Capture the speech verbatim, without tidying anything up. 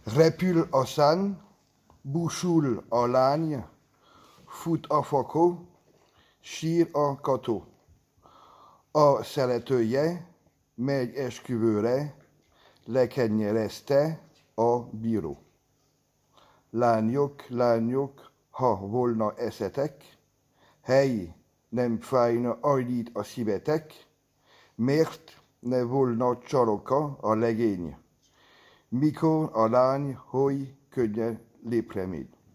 Repül a szán, búsul a lány, fut a fakó, sír a kató. A szeretője megy esküvőre, lekenyerezte a bíró. Lányok, lányok, ha volna eszetek, hely, nem fájna annyit a szívetek, miért ne volna csaroka a legény, mikor a lány, hogy könnyen lépre megy.